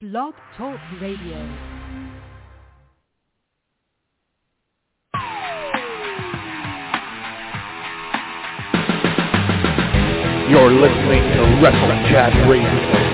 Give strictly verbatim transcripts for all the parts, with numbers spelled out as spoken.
Blog Talk Radio. You're listening to Wrestle Chat Radio.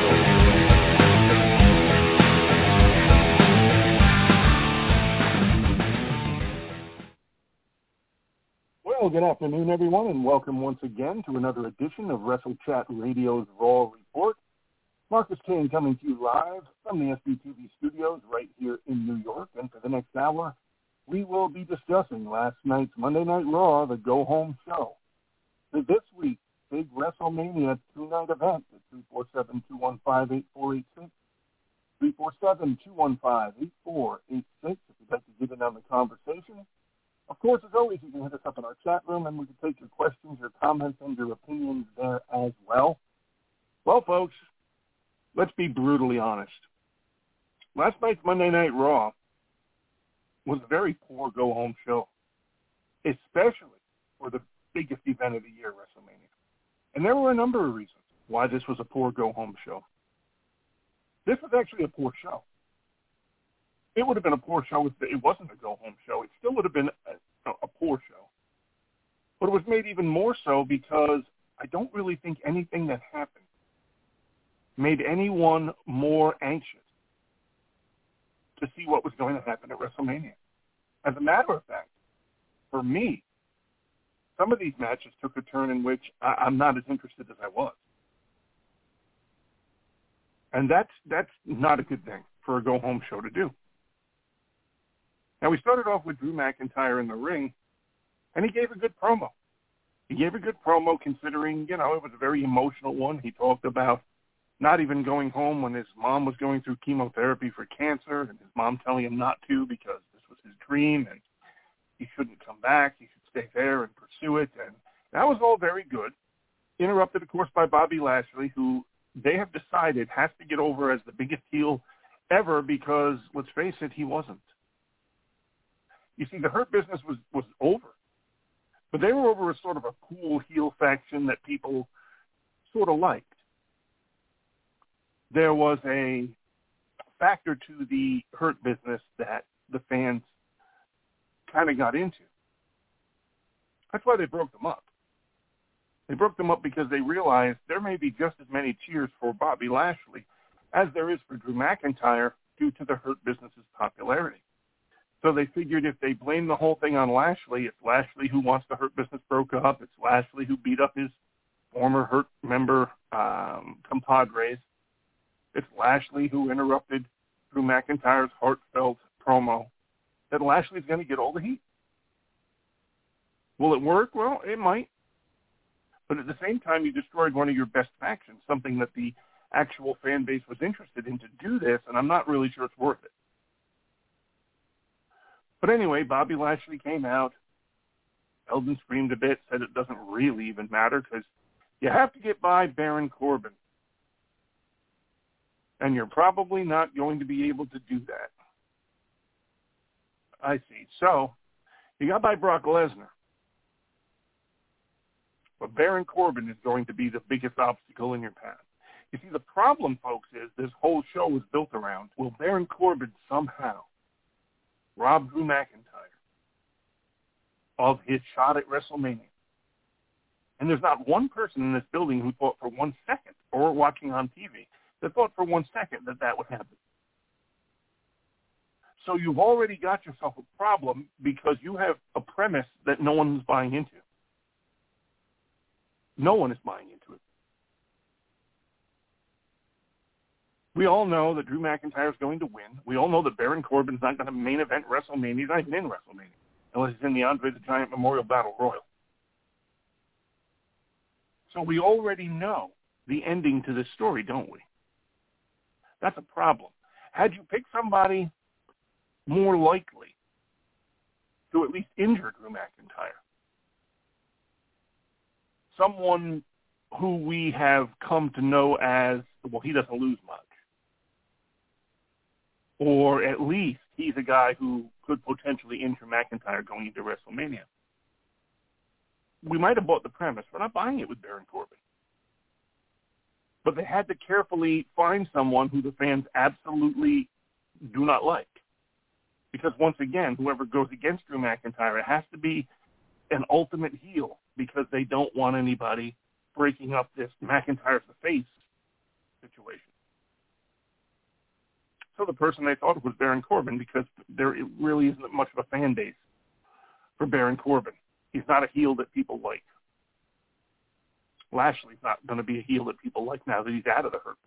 Well, good afternoon, everyone, and welcome once again to another edition of Wrestle Chat Radio's Raw Report. Marcus Kane coming to you live from the S B T V studios right here in New York. And for the next hour, we will be discussing last night's Monday Night Raw, the go-home show. For this week's big WrestleMania two-night event at three four seven, two one five, eight four eight six, three four seven, two one five, eight four eight six if you'd like to get in on the conversation. Of course, as always, you can hit us up in our chat room, and we can take your questions, your comments, and your opinions there as well. Well, folks, let's be brutally honest. Last night's Monday Night Raw was a very poor go-home show, especially for the biggest event of the year, WrestleMania. And there were a number of reasons why this was a poor go-home show. This was actually a poor show. It would have been a poor show if it wasn't a go-home show. It still would have been a, a poor show. But it was made even more so because I don't really think anything that happened made anyone more anxious to see what was going to happen at WrestleMania. As a matter of fact, for me, some of these matches took a turn in which I, I'm not as interested as I was. And that's that's not a good thing for a go-home show to do. Now, we started off with Drew McIntyre in the ring, and he gave a good promo. He gave a good promo considering, you know, it was a very emotional one. He talked about not even going home when his mom was going through chemotherapy for cancer, and his mom telling him not to because this was his dream, and he shouldn't come back. He should stay there and pursue it. And that was all very good. Interrupted, of course, by Bobby Lashley, who they have decided has to get over as the biggest heel ever because, let's face it, he wasn't. You see, the Hurt Business was, was over. But they were over as sort of a cool heel faction that people sort of liked. There was a factor to the Hurt Business that the fans kind of got into. That's why they broke them up. They broke them up because they realized there may be just as many cheers for Bobby Lashley as there is for Drew McIntyre due to the Hurt Business's popularity. So they figured if they blame the whole thing on Lashley, it's Lashley who wants the Hurt Business broke up. It's Lashley who beat up his former Hurt member um, compadres. It's Lashley who interrupted Drew McIntyre's heartfelt promo. That Lashley's going to get all the heat. Will it work? Well, it might. But at the same time, you destroyed one of your best factions, something that the actual fan base was interested in to do this, and I'm not really sure it's worth it. But anyway, Bobby Lashley came out. Eldon screamed a bit, said it doesn't really even matter because you have to get by Baron Corbin. And you're probably not going to be able to do that. I see. So, you got by Brock Lesnar. But Baron Corbin is going to be the biggest obstacle in your path. You see, the problem, folks, is this whole show was built around, will Baron Corbin somehow rob Drew McIntyre of his shot at WrestleMania? And there's not one person in this building who thought for one second, or watching on T V, that thought for one second that that would happen. So you've already got yourself a problem because you have a premise that no one is buying into. No one is buying into it. We all know that Drew McIntyre is going to win. We all know that Baron Corbin's not going to main event WrestleMania. He's not even in WrestleMania unless he's in the Andre the Giant Memorial Battle Royal. So we already know the ending to this story, don't we? That's a problem. Had you picked somebody more likely to at least injure Drew McIntyre, someone who we have come to know as, well, he doesn't lose much, or at least he's a guy who could potentially injure McIntyre going into WrestleMania, we might have bought the premise. We're not buying it with Baron Corbin. But they had to carefully find someone who the fans absolutely do not like. Because once again, whoever goes against Drew McIntyre, it has to be an ultimate heel because they don't want anybody breaking up this McIntyre's the face situation. So the person they thought was Baron Corbin because there really isn't much of a fan base for Baron Corbin. He's not a heel that people like. Lashley's not going to be a heel that people like now that he's out of the hurt.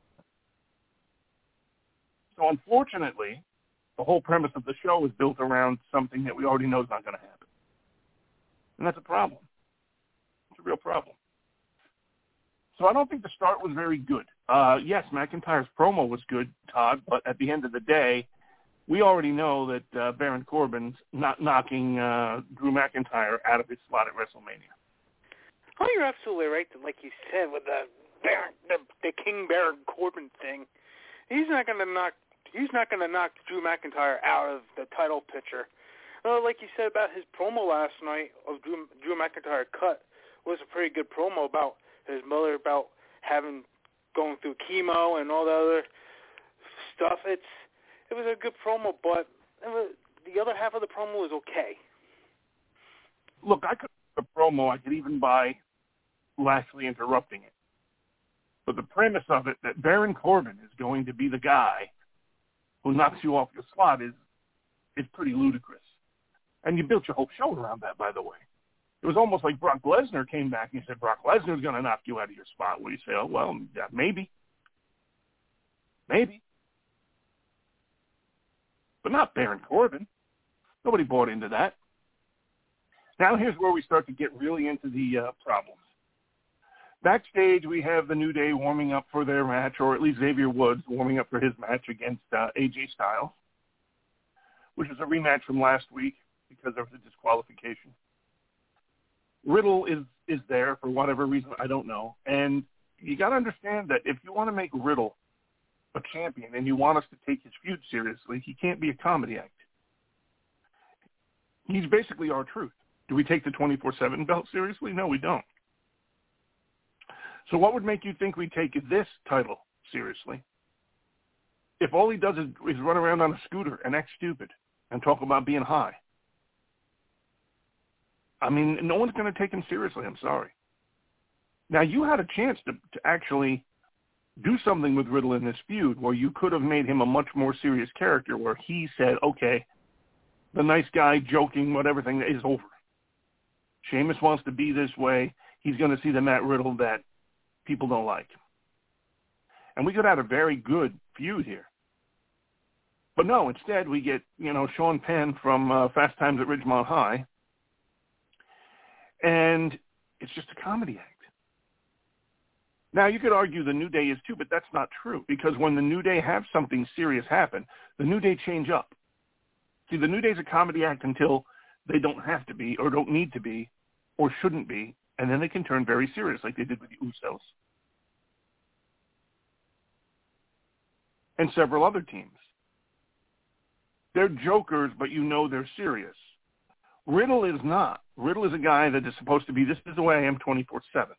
So unfortunately, the whole premise of the show is built around something that we already know is not going to happen. And that's a problem. It's a real problem. So I don't think the start was very good. Uh, yes, McIntyre's promo was good, Todd, but at the end of the day, we already know that uh, Baron Corbin's not knocking uh, Drew McIntyre out of his slot at WrestleMania. Oh, you're absolutely right. Like you said, with the Baron, the, the King Baron Corbin thing, he's not going to knock. He's not going to knock Drew McIntyre out of the title picture. Uh, like you said about his promo last night of Drew, Drew McIntyre cut was a pretty good promo about his mother, about having going through chemo and all the other stuff. It's it was a good promo, but it was, the other half of the promo was okay. Look, I could a promo. I could even buy Lashley interrupting it, but the premise of it that Baron Corbin is going to be the guy who knocks you off your slot is is pretty ludicrous. And you built your whole show around that, by the way. It was almost like Brock Lesnar came back and said, Brock Lesnar's going to knock you out of your spot. Where you say, oh, well, yeah, maybe. Maybe. But not Baron Corbin. Nobody bought into that. Now here's where we start to get really into the uh, problems. Backstage, we have the New Day warming up for their match, or at least Xavier Woods warming up for his match against uh, A J Styles, which is a rematch from last week because there was a disqualification. Riddle is, is there for whatever reason, I don't know. And you got to understand that if you want to make Riddle a champion and you want us to take his feud seriously, he can't be a comedy act. He's basically our truth. Do we take the twenty-four seven belt seriously? No, we don't. So what would make you think we take this title seriously? If all he does is, is run around on a scooter and act stupid and talk about being high. I mean, no one's going to take him seriously. I'm sorry. Now, you had a chance to, to actually do something with Riddle in this feud where you could have made him a much more serious character where he said, okay, the nice guy joking, whatever thing is over. Sheamus wants to be this way. He's going to see the Matt Riddle that people don't like. And we could have had a very good feud here. But no, instead we get, you know, Sean Penn from uh, Fast Times at Ridgemont High. And it's just a comedy act. Now, you could argue the New Day is too, but that's not true. Because when the New Day have something serious happen, the New Day change up. See, the New Day's a comedy act until they don't have to be or don't need to be or shouldn't be. And then they can turn very serious like they did with the Usos. And several other teams. They're jokers, but you know they're serious. Riddle is not. Riddle is a guy that is supposed to be, this is the way I am twenty-four seven.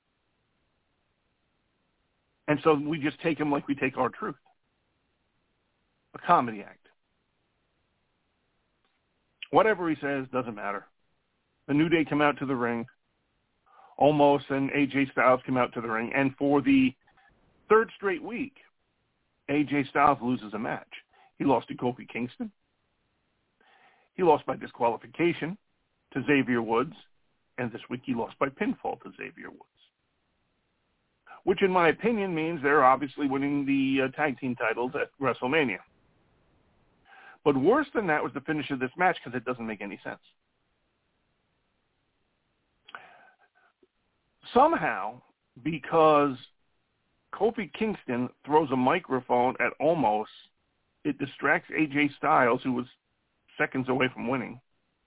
And so we just take him like we take our truth. A comedy act. Whatever he says doesn't matter. The New Day come out to the ring. Omos and A J Styles come out to the ring. And for the third straight week, A J Styles loses a match. He lost to Kofi Kingston. He lost by disqualification to Xavier Woods. And this week he lost by pinfall to Xavier Woods. Which, in my opinion, means they're obviously winning the uh, tag team titles at WrestleMania. But worse than that was the finish of this match because it doesn't make any sense. Somehow, because Kofi Kingston throws a microphone at Omos, it distracts A J Styles, who was seconds away from winning.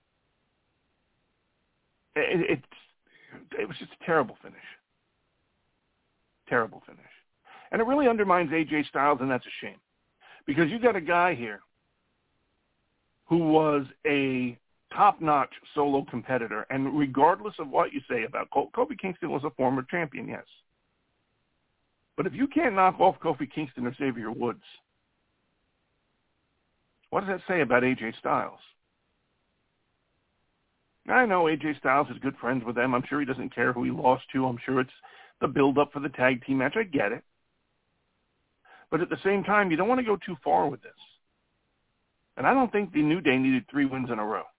It, it, it was just a terrible finish. Terrible finish. And it really undermines A J Styles, and that's a shame. Because you got a guy here who was a top-notch solo competitor, and regardless of what you say about Col- Kofi Kingston was a former champion, yes. But if you can't knock off Kofi Kingston or Xavier Woods, what does that say about A J Styles? I know A J Styles is good friends with them. I'm sure he doesn't care who he lost to. I'm sure it's the build-up for the tag team match. I get it. But at the same time, you don't want to go too far with this. And I don't think the New Day needed three wins in a row.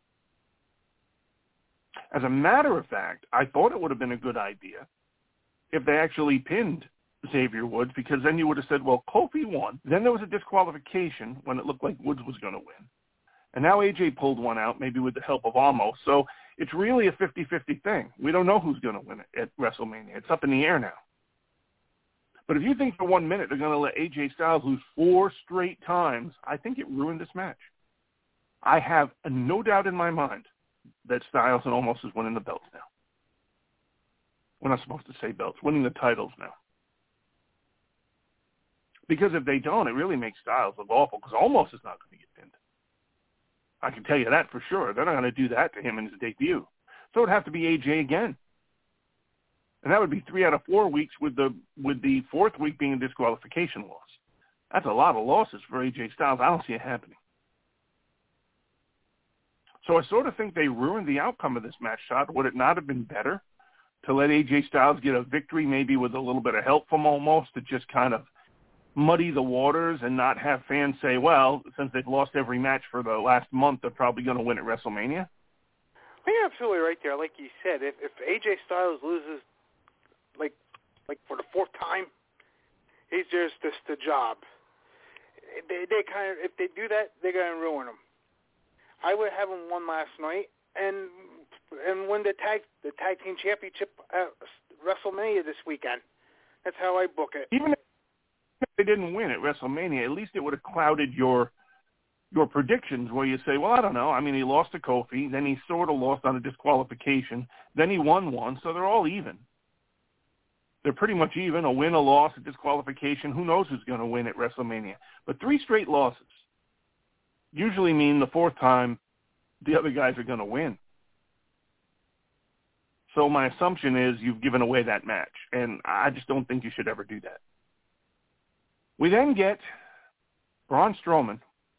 As a matter of fact, I thought it would have been a good idea if they actually pinned Xavier Woods, because then you would have said, well, Kofi won. Then there was a disqualification when it looked like Woods was going to win. And now A J pulled one out, maybe with the help of Almo. So it's really a fifty-fifty thing. We don't know who's going to win it at WrestleMania. It's up in the air now. But if you think for one minute they're going to let A J Styles lose four straight times, I think it ruined this match. I have no doubt in my mind that Styles and Almost is winning the belts now. We're not supposed to say belts, winning the titles now. Because if they don't, it really makes Styles look awful, because Almost is not going to get pinned. I can tell you that for sure. They're not going to do that to him in his debut. So it would have to be A J again. And that would be three out of four weeks, with the with the fourth week being a disqualification loss. That's a lot of losses for A J Styles. I don't see it happening. So I sort of think they ruined the outcome of this match, Todd. Would it not have been better to let A J Styles get a victory, maybe with a little bit of help from Almost, to just kind of muddy the waters and not have fans say, well, since they've lost every match for the last month, they're probably going to win at WrestleMania? Well, you're absolutely right there. Like you said, if, if A J Styles loses, like like for the fourth time, he's just just the job. They they kind of, if they do that, they're going to ruin him. I would have him won last night and and win the tag the tag team championship at WrestleMania this weekend. That's how I book it. Even if they didn't win at WrestleMania, at least it would have clouded your your predictions, where you say, well, I don't know. I mean, he lost to Kofi, then he sort of lost on a disqualification, then he won one, so they're all even. They're pretty much even, a win, a loss, a disqualification. Who knows who's going to win at WrestleMania? But three straight losses usually mean the fourth time the other guys are going to win. So my assumption is you've given away that match, and I just don't think you should ever do that. We then get Braun Strowman,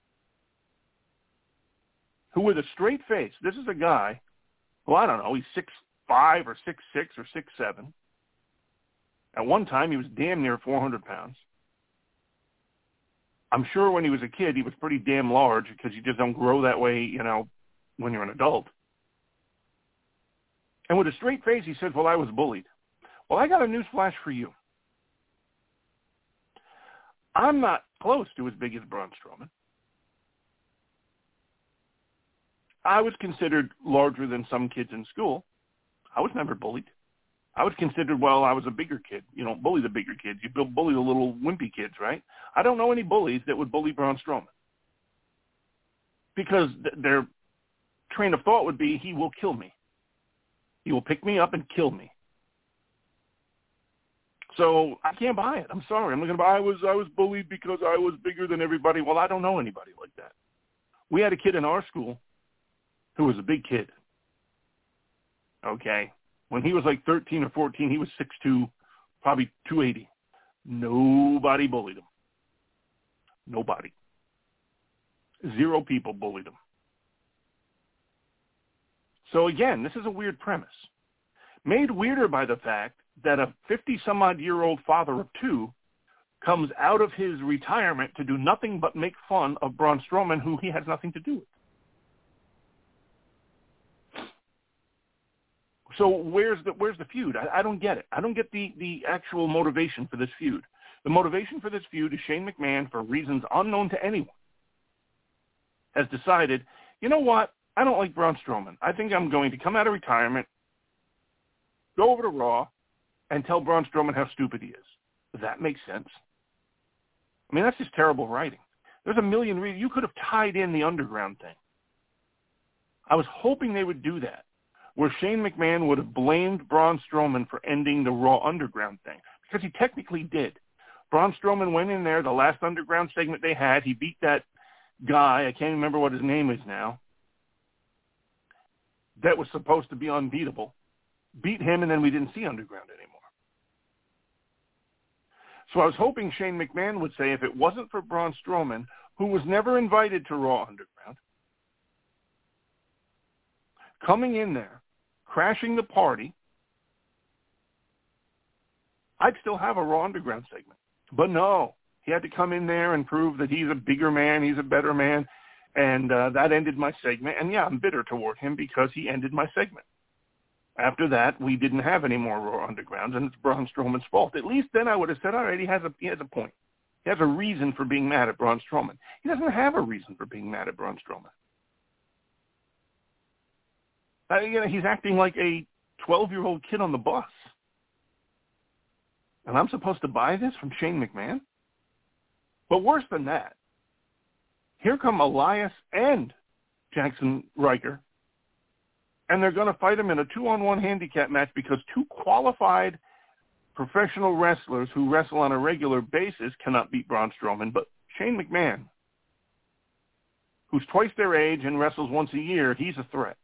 who with a straight face, this is a guy who, I don't know, he's six five or six six or six seven. At one time, he was damn near four hundred pounds. I'm sure when he was a kid, he was pretty damn large, because you just don't grow that way, you know, when you're an adult. And with a straight face, he said, well, I was bullied. Well, I got a news flash for you. I'm not close to as big as Braun Strowman. I was considered larger than some kids in school. I was never bullied. I was considered, well, I was a bigger kid. You don't bully the bigger kids. You bully the little wimpy kids, right? I don't know any bullies that would bully Braun Strowman, because th- their train of thought would be, he will kill me. He will pick me up and kill me. So I can't buy it. I'm sorry. I'm not going to buy. I was I was bullied because I was bigger than everybody. Well, I don't know anybody like that. We had a kid in our school who was a big kid. Okay. When he was like thirteen or fourteen, he was six two, probably two eighty. Nobody bullied him. Nobody. Zero people bullied him. So again, this is a weird premise. Made weirder by the fact that a fifty-some-odd-year-old father of two comes out of his retirement to do nothing but make fun of Braun Strowman, who he has nothing to do with. So where's the where's the feud? I, I don't get it. I don't get the, the actual motivation for this feud. The motivation for this feud is Shane McMahon, for reasons unknown to anyone, has decided, you know what? I don't like Braun Strowman. I think I'm going to come out of retirement, go over to Raw, and tell Braun Strowman how stupid he is. That makes sense. I mean, that's just terrible writing. There's a million reasons. You could have tied in the Underground thing. I was hoping they would do that, where Shane McMahon would have blamed Braun Strowman for ending the Raw Underground thing, because he technically did. Braun Strowman went in there, the last Underground segment they had, he beat that guy, I can't remember what his name is now, that was supposed to be unbeatable, beat him, and then we didn't see Underground anymore. So I was hoping Shane McMahon would say if it wasn't for Braun Strowman, who was never invited to Raw Underground, coming in there, crashing the party, I'd still have a Raw Underground segment. But no, he had to come in there and prove that he's a bigger man, he's a better man, and uh, that ended my segment. And yeah, I'm bitter toward him because he ended my segment. After that, we didn't have any more Raw Undergrounds, and it's Braun Strowman's fault. At least then I would have said, all right, he has a he has a point. He has a reason for being mad at Braun Strowman. He doesn't have a reason for being mad at Braun Strowman. Uh, you know, he's acting like a twelve-year-old kid on the bus. And I'm supposed to buy this from Shane McMahon? But worse than that, here come Elias and Jackson Riker, and they're going to fight him in a two-on-one handicap match because two qualified professional wrestlers who wrestle on a regular basis cannot beat Braun Strowman. But Shane McMahon, who's twice their age and wrestles once a year, he's a threat.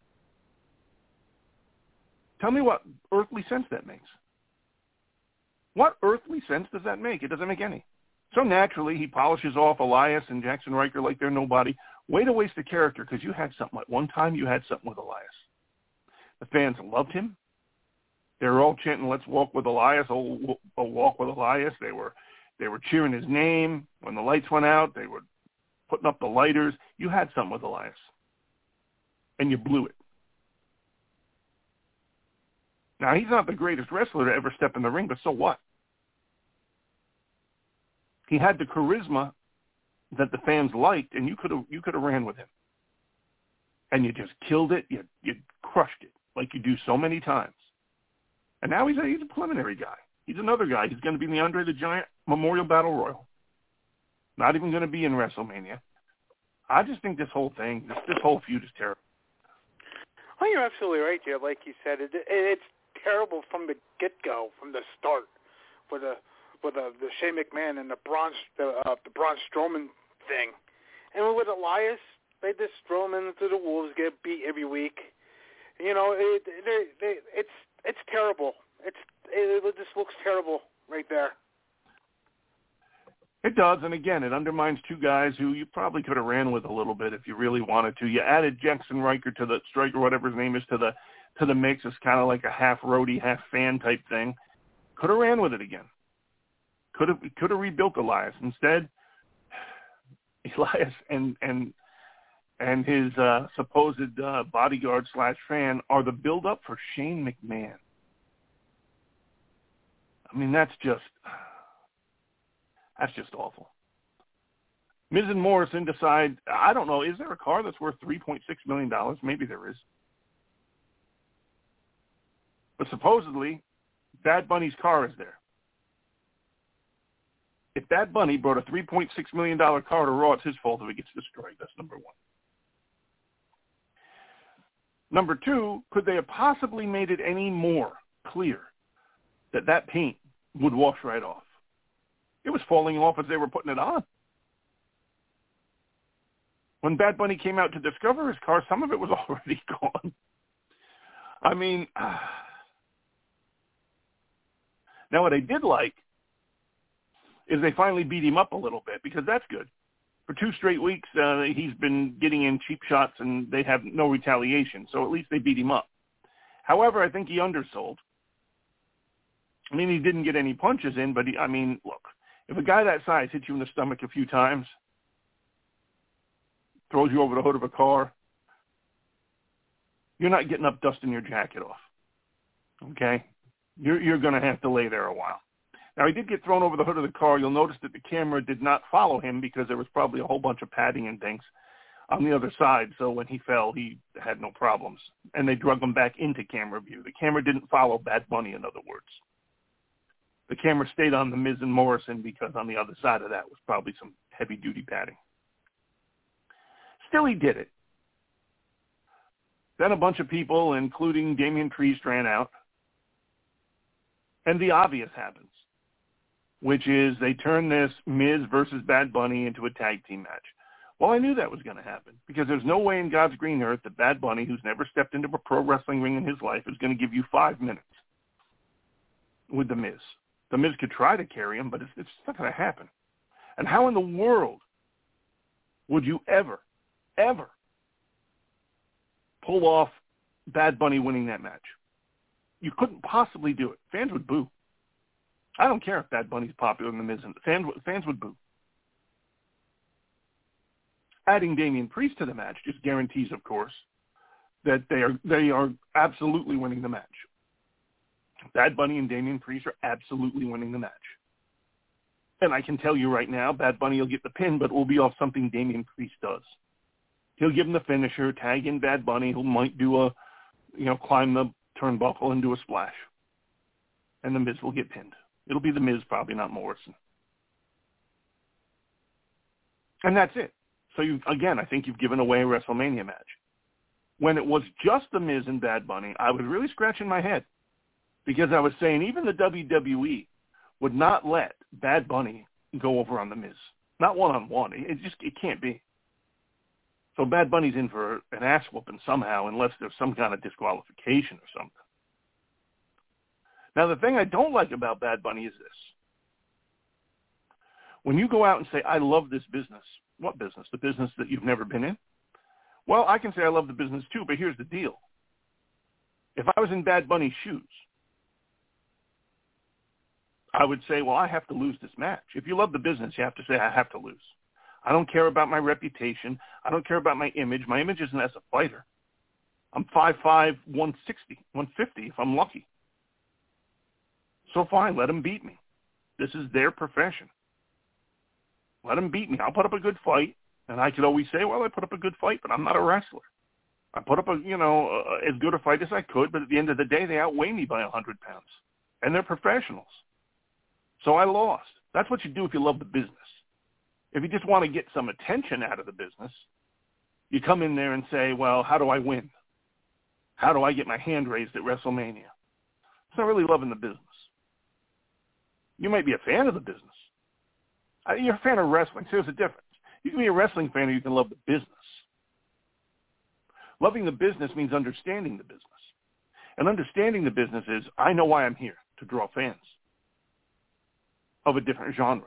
Tell me what earthly sense that makes. What earthly sense does that make? It doesn't make any. So naturally, he polishes off Elias and Jackson Riker like they're nobody. Way to waste a character, because you had something. At one time, you had something with Elias. The fans loved him. They were all chanting, let's walk with Elias, oh, oh, walk with Elias. They were they were cheering his name. When the lights went out, they were putting up the lighters. You had something with Elias, and you blew it. Now, he's not the greatest wrestler to ever step in the ring, but so what? He had the charisma that the fans liked, and you could have you could have ran with him. And you just killed it. You you crushed it like you do so many times. And now he's a, he's a preliminary guy. He's another guy. He's going to be in the Andre the Giant Memorial Battle Royal. Not even going to be in WrestleMania. I just think this whole thing, this, this whole feud is terrible. Well, you're absolutely right, Jay. Like you said, it, it, it's terrible from the get-go, from the start, with the with the, the Shane McMahon and the Braun the, uh, the Braun Strowman thing, and with Elias, they just throw him into the wolves, get beat every week. You know, it, they, they, it's it's terrible. It's it, it just looks terrible right there. It does, and again, it undermines two guys who you probably could have ran with a little bit if you really wanted to. You added Jackson Riker to the Striker, whatever his name is, to the to the mix. It's kind of like a half roadie, half fan type thing. Could have ran with it again. Could have could have rebuilt Elias. Instead, Elias and and and his uh, supposed uh, bodyguard slash fan are the build up for Shane McMahon. I mean, that's just. That's just awful. Miz and Morrison decide, I don't know, is there a car that's worth three point six million dollars? Maybe there is. But supposedly, Bad Bunny's car is there. If Bad Bunny brought a three point six million dollars car to Raw, it's his fault if it gets destroyed. That's number one. Number two, could they have possibly made it any more clear that that paint would wash right off? It was falling off as they were putting it on. When Bad Bunny came out to discover his car, some of it was already gone. I mean, now what I did like is they finally beat him up a little bit, because that's good. For two straight weeks, uh, he's been getting in cheap shots, and they have no retaliation, so at least they beat him up. However, I think he undersold. I mean, he didn't get any punches in, but, he, I mean, look. If a guy that size hits you in the stomach a few times, throws you over the hood of a car, you're not getting up dusting your jacket off, okay? You're, you're going to have to lay there a while. Now, he did get thrown over the hood of the car. You'll notice that the camera did not follow him because there was probably a whole bunch of padding and things on the other side, so when he fell, he had no problems. And they drug him back into camera view. The camera didn't follow Bad Bunny, in other words. The camera stayed on the Miz and Morrison because on the other side of that was probably some heavy-duty padding. Still, he did it. Then a bunch of people, including Damian Priest, ran out. And the obvious happens, which is they turn this Miz versus Bad Bunny into a tag team match. Well, I knew that was going to happen, because there's no way in God's green earth that Bad Bunny, who's never stepped into a pro wrestling ring in his life, is going to give you five minutes with the Miz. The Miz could try to carry him, but it's, it's not going to happen. And how in the world would you ever, ever pull off Bad Bunny winning that match? You couldn't possibly do it. Fans would boo. I don't care if Bad Bunny's popular in the Miz. Fans, fans would boo. Adding Damian Priest to the match just guarantees, of course, that they are they are absolutely winning the match. Bad Bunny and Damian Priest are absolutely winning the match. And I can tell you right now, Bad Bunny will get the pin, but it will be off something Damian Priest does. He'll give him the finisher, tag in Bad Bunny, who might do a, you know, climb the turnbuckle and do a splash. And the Miz will get pinned. It'll be the Miz, probably not Morrison. And that's it. So, you, again, I think you've given away a WrestleMania match. When it was just the Miz and Bad Bunny, I was really scratching my head because I was saying even the W W E would not let Bad Bunny go over on the Miz. Not one-on-one. It just it can't be. So Bad Bunny's in for an ass whooping somehow unless there's some kind of disqualification or something. Now, the thing I don't like about Bad Bunny is this. When you go out and say, I love this business, what business? The business that you've never been in? Well, I can say I love the business too, but here's the deal. If I was in Bad Bunny's shoes, I would say, well, I have to lose this match. If you love the business, you have to say, I have to lose. I don't care about my reputation. I don't care about my image. My image isn't as a fighter. I'm five five, one sixty, one fifty if I'm lucky. So fine, let them beat me. This is their profession. Let them beat me. I'll put up a good fight, and I could always say, well, I put up a good fight, but I'm not a wrestler. I put up a, you know, uh, as good a fight as I could, but at the end of the day, they outweigh me by one hundred pounds, and they're professionals. So I lost. That's what you do if you love the business. If you just want to get some attention out of the business, you come in there and say, well, how do I win? How do I get my hand raised at WrestleMania? It's not really loving the business. You might be a fan of the business. You're a fan of wrestling. So there's a difference. You can be a wrestling fan or you can love the business. Loving the business means understanding the business. And understanding the business is, I know why I'm here, to draw fans of a different genre.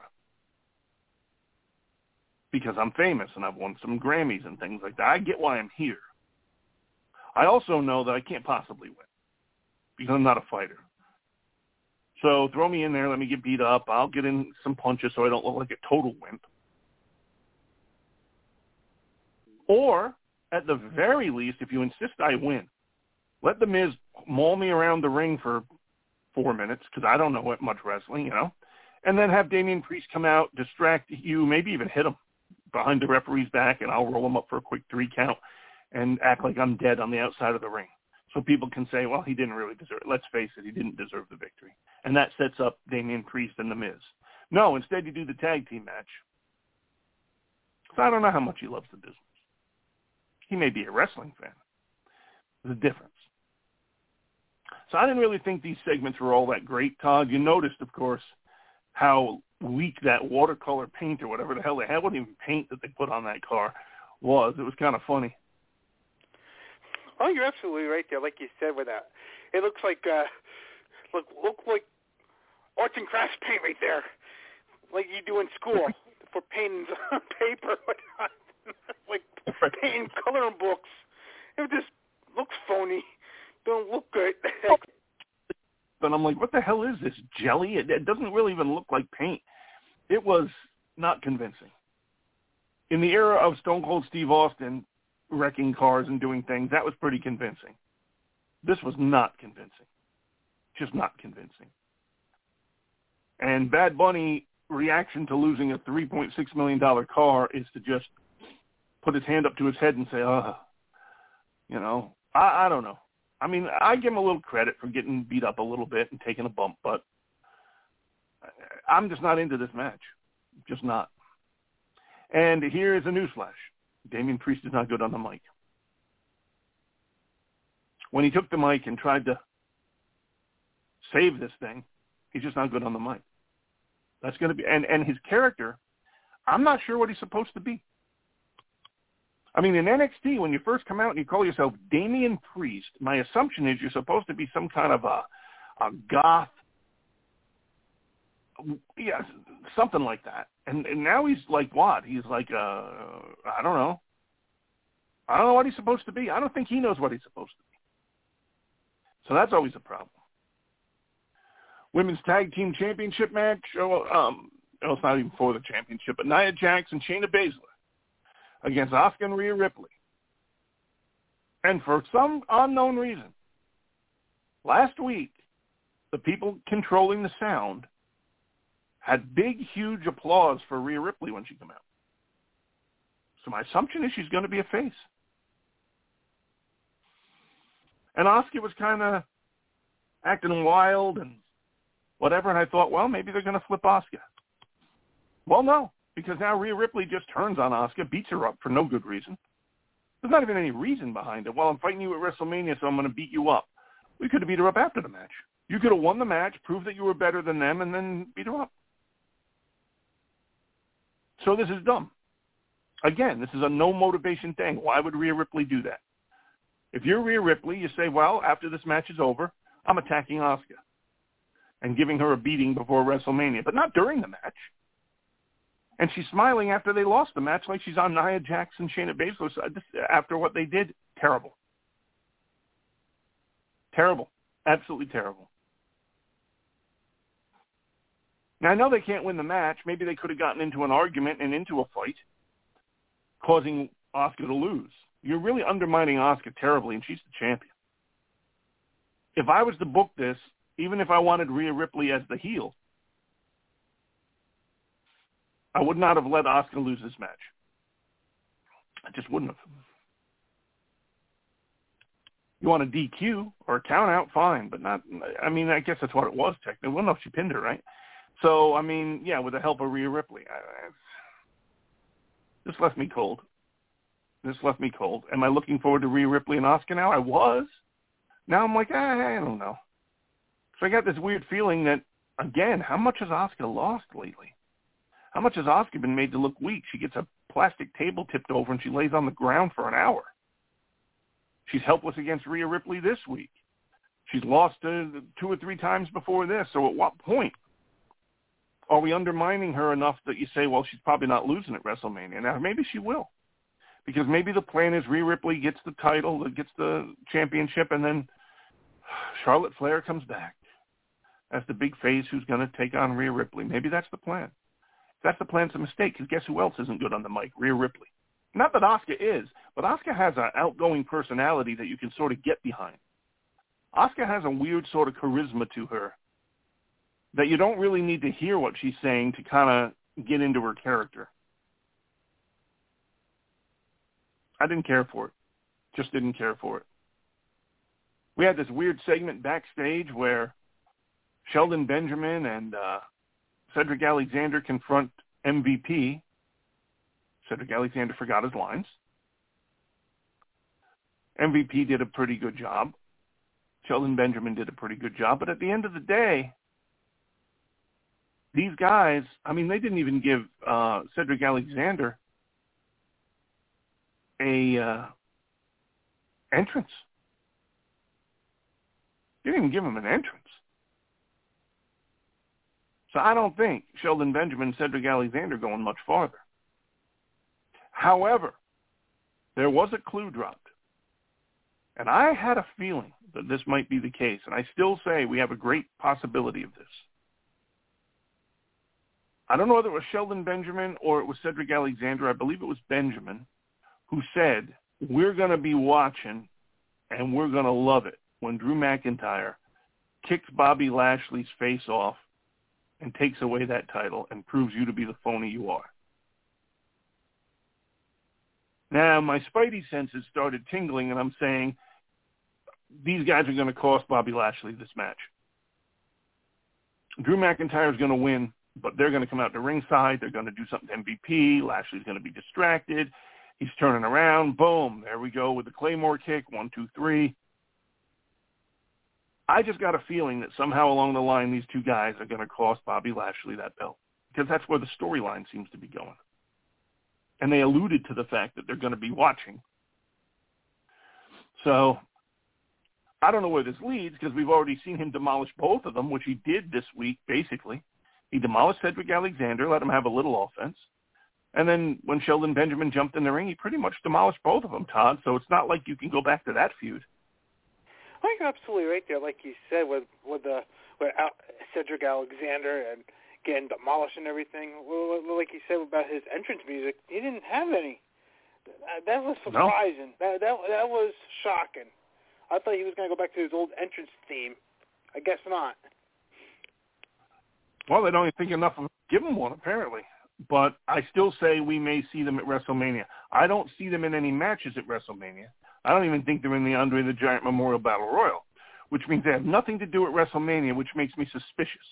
Because I'm famous and I've won some Grammys and things like that. I get why I'm here. I also know that I can't possibly win because I'm not a fighter. So throw me in there, let me get beat up. I'll get in some punches so I don't look like a total wimp. Or, at the very least, if you insist I win, let The Miz maul me around the ring for four minutes, because I don't know what much wrestling, you know, and then have Damian Priest come out, distract you, maybe even hit him behind the referee's back, and I'll roll him up for a quick three count and act like I'm dead on the outside of the ring. So people can say, well, he didn't really deserve it. Let's face it, he didn't deserve the victory. And that sets up Damian Priest and The Miz. No, instead you do the tag team match. So I don't know how much he loves the business. He may be a wrestling fan. There's a difference. So I didn't really think these segments were all that great, Todd. You noticed, of course, how weak that watercolor paint or whatever the hell they had, wasn't even paint that they put on that car was. It was kind of funny. Oh, you're absolutely right there. Like you said with that, it looks like uh, look look like arts and crafts paint right there, like you do in school for painting on paper, like painting coloring books. It just looks phony. Don't look good. But I'm like, what the hell is this jelly? It, it doesn't really even look like paint. It was not convincing. In the era of Stone Cold Steve Austin wrecking cars and doing things, that was pretty convincing. This was not convincing. Just not convincing. And Bad Bunny reaction to losing a three point six million dollars car is to just put his hand up to his head and say, uh, you know, I, I don't know. I mean, I give him a little credit for getting beat up a little bit and taking a bump, but I'm just not into this match. Just not. And here is a newsflash. Damian Priest is not good on the mic. When he took the mic and tried to save this thing, he's just not good on the mic. That's going to be, and, and his character, I'm not sure what he's supposed to be. I mean, in N X T, when you first come out and you call yourself Damian Priest, my assumption is you're supposed to be some kind of a, a goth, yeah, something like that. And, and now he's like what? He's like, uh, I don't know. I don't know what he's supposed to be. I don't think he knows what he's supposed to be. So that's always a problem. Women's Tag Team Championship match. Oh, um, no, it's not even for the championship, but Nia Jax and Shayna Baszler against Asuka and Rhea Ripley. And for some unknown reason, last week, the people controlling the sound had big, huge applause for Rhea Ripley when she came out. So my assumption is she's going to be a face. And Asuka was kind of acting wild and whatever, and I thought, well, maybe they're going to flip Asuka. Well, no, because now Rhea Ripley just turns on Asuka, beats her up for no good reason. There's not even any reason behind it. Well, I'm fighting you at WrestleMania, so I'm going to beat you up. We could have beat her up after the match. You could have won the match, proved that you were better than them, and then beat her up. So this is dumb. Again, this is a no-motivation thing. Why would Rhea Ripley do that? If you're Rhea Ripley, you say, well, after this match is over, I'm attacking Asuka and giving her a beating before WrestleMania, but not during the match. And she's smiling after they lost the match like she's on Nia Jax and Shayna Baszler after what they did. Terrible. Terrible. Absolutely terrible. Now, I know they can't win the match. Maybe they could have gotten into an argument and into a fight, causing Asuka to lose. You're really undermining Asuka terribly, and she's the champion. If I was to book this, even if I wanted Rhea Ripley as the heel, I would not have let Asuka lose this match. I just wouldn't have. You want a D Q or a count out, fine, but not, I mean, I guess that's what it was technically. Well, no, she pinned her, right? So, I mean, yeah, with the help of Rhea Ripley. I, I, this left me cold. This left me cold. Am I looking forward to Rhea Ripley and Asuka now? I was. Now I'm like, eh, I don't know. So I got this weird feeling that, again, how much has Asuka lost lately? How much has Asuka been made to look weak? She gets a plastic table tipped over and she lays on the ground for an hour. She's helpless against Rhea Ripley this week. She's lost uh, two or three times before this. So at what point are we undermining her enough that you say, well, she's probably not losing at WrestleMania? Now, maybe she will. Because maybe the plan is Rhea Ripley gets the title, gets the championship, and then Charlotte Flair comes back as the big face who's going to take on Rhea Ripley. Maybe that's the plan. If that's the plan, it's a mistake, because guess who else isn't good on the mic? Rhea Ripley. Not that Asuka is, but Asuka has an outgoing personality that you can sort of get behind. Asuka has a weird sort of charisma to her that you don't really need to hear what she's saying to kind of get into her character. I didn't care for it. Just didn't care for it. We had this weird segment backstage where Sheldon Benjamin and uh, Cedric Alexander confront M V P. Cedric Alexander forgot his lines. M V P did a pretty good job. Sheldon Benjamin did a pretty good job. But at the end of the day, these guys, I mean, they didn't even give uh, Cedric Alexander a uh, entrance. You didn't even give him an entrance. So I don't think Sheldon Benjamin and Cedric Alexander going much farther. However, there was a clue dropped. And I had a feeling that this might be the case. And I still say we have a great possibility of this. I don't know whether it was Sheldon Benjamin or it was Cedric Alexander. I believe it was Benjamin, who said, we're going to be watching and we're going to love it when Drew McIntyre kicks Bobby Lashley's face off and takes away that title and proves you to be the phony you are. Now, my spidey senses started tingling, and I'm saying, these guys are going to cost Bobby Lashley this match. Drew McIntyre is going to win, but they're going to come out to ringside. They're going to do something to M V P. Lashley's going to be distracted. He's turning around. Boom. There we go with the Claymore kick. One, two, three. I just got a feeling that somehow along the line, these two guys are going to cost Bobby Lashley that belt, because that's where the storyline seems to be going. And they alluded to the fact that they're going to be watching. So I don't know where this leads, because we've already seen him demolish both of them, which he did this week, basically. He demolished Cedric Alexander, let him have a little offense. And then when Shelton Benjamin jumped in the ring, he pretty much demolished both of them, Todd. So it's not like you can go back to that feud. I think you're absolutely right there, like you said, with with the with Al- Cedric Alexander and getting demolished and everything. Well, like you said about his entrance music, he didn't have any. That was surprising. No. That, that that was shocking. I thought he was going to go back to his old entrance theme. I guess not. Well, they don't even think enough of give him one, apparently. But I still say we may see them at WrestleMania. I don't see them in any matches at WrestleMania. I don't even think they're in the Andre the Giant Memorial Battle Royal, which means they have nothing to do at WrestleMania, which makes me suspicious.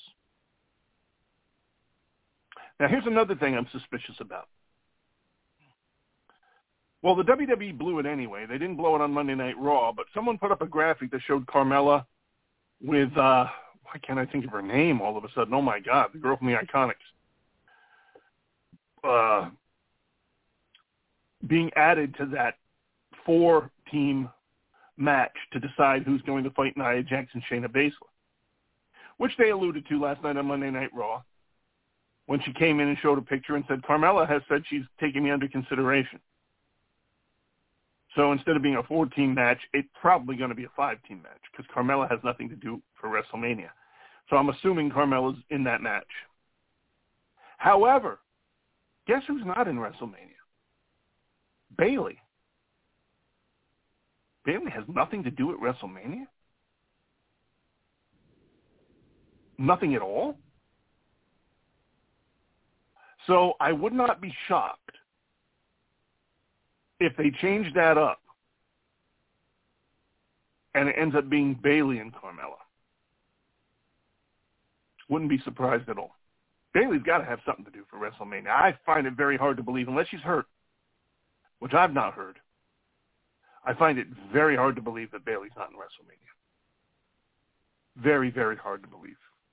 Now, here's another thing I'm suspicious about. Well, the W W E blew it anyway. They didn't blow it on Monday Night Raw, but someone put up a graphic that showed Carmella with, uh, why can't I think of her name all of a sudden? Oh, my God, the girl from the Iconics. Uh, being added to that four-team match to decide who's going to fight Nia Jax and Shayna Baszler, which they alluded to last night on Monday Night Raw when she came in and showed a picture and said, Carmella has said she's taking me under consideration. So instead of being a four-team match, it's probably going to be a five-team match because Carmella has nothing to do for WrestleMania. So I'm assuming Carmella's in that match. However, guess who's not in WrestleMania? Bayley. Bayley has nothing to do at WrestleMania? Nothing at all? So I would not be shocked if they change that up and it ends up being Bayley and Carmella. Wouldn't be surprised at all. Bayley's got to have something to do for WrestleMania. I find it very hard to believe, unless she's hurt, which I've not heard. I find it very hard to believe that Bayley's not in WrestleMania. Very, very hard to believe.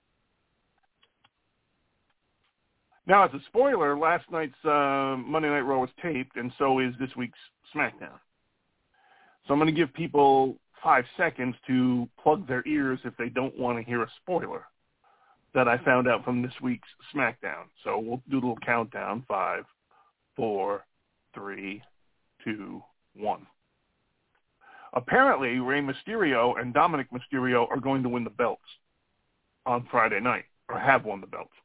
Now, as a spoiler, last night's uh, Monday Night Raw was taped, and so is this week's SmackDown. So I'm going to give people five seconds to plug their ears if they don't want to hear a spoiler that I found out from this week's SmackDown. So we'll do a little countdown. Five, four, three, two, one. Apparently, Rey Mysterio and Dominic Mysterio are going to win the belts on Friday night, or have won the belts.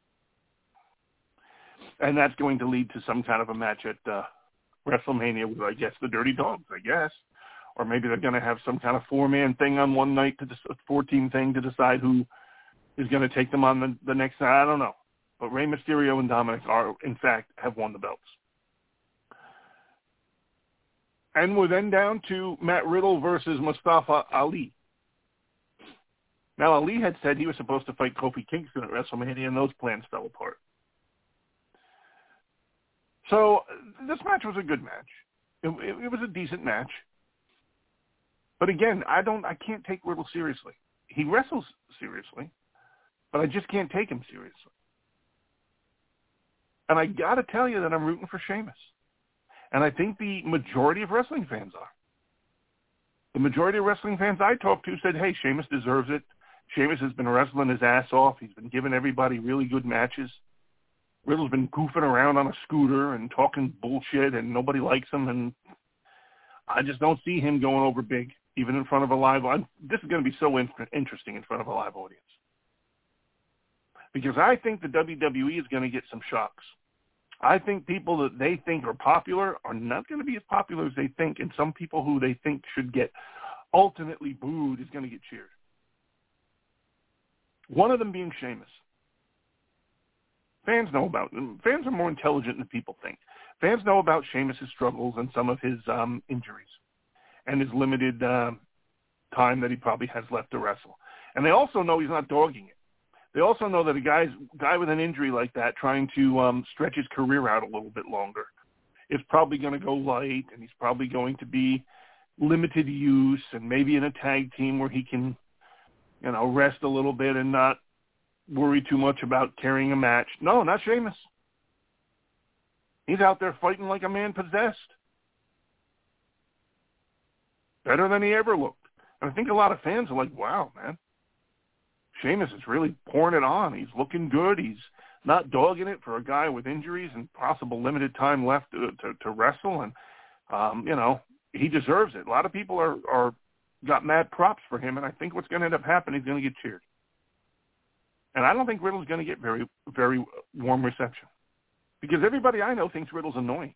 And that's going to lead to some kind of a match at uh, WrestleMania with, I guess, the Dirty Dogs, I guess. Or maybe they're going to have some kind of four-man thing on one night, to a four-team thing to decide who is going to take them on the, the next night. I don't know. But Rey Mysterio and Dominic are, in fact, have won the belts. And we're then down to Matt Riddle versus Mustafa Ali. Now, Ali had said he was supposed to fight Kofi Kingston at WrestleMania, and those plans fell apart. So this match was a good match. It, it, it was a decent match. But again, I don't, I can't take Riddle seriously. He wrestles seriously, but I just can't take him seriously. And I got to tell you that I'm rooting for Sheamus. And I think the majority of wrestling fans are. The majority of wrestling fans I talked to said, hey, Sheamus deserves it. Sheamus has been wrestling his ass off. He's been giving everybody really good matches. Riddle's been goofing around on a scooter and talking bullshit, and nobody likes him, and I just don't see him going over big, even in front of a live audience. This is going to be so in- interesting in front of a live audience. Because I think the W W E is going to get some shocks. I think people that they think are popular are not going to be as popular as they think, and some people who they think should get ultimately booed is going to get cheered. One of them being Sheamus. Fans know about them. Fans are more intelligent than people think. Fans know about Sheamus' struggles and some of his um, injuries and his limited uh, time that he probably has left to wrestle. And they also know he's not dogging it. They also know that a guy's, guy with an injury like that trying to um, stretch his career out a little bit longer is probably going to go light, and he's probably going to be limited use and maybe in a tag team where he can, you know, rest a little bit and not worry too much about carrying a match. No, not Sheamus. He's out there fighting like a man possessed. Better than he ever looked. And I think a lot of fans are like, wow, man. Sheamus is really pouring it on. He's looking good. He's not dogging it for a guy with injuries and possible limited time left to, to, to wrestle. And, um, you know, he deserves it. A lot of people are, are got mad props for him, and I think what's going to end up happening, he's going to get cheered. And I don't think Riddle's going to get very, very warm reception because everybody I know thinks Riddle's annoying.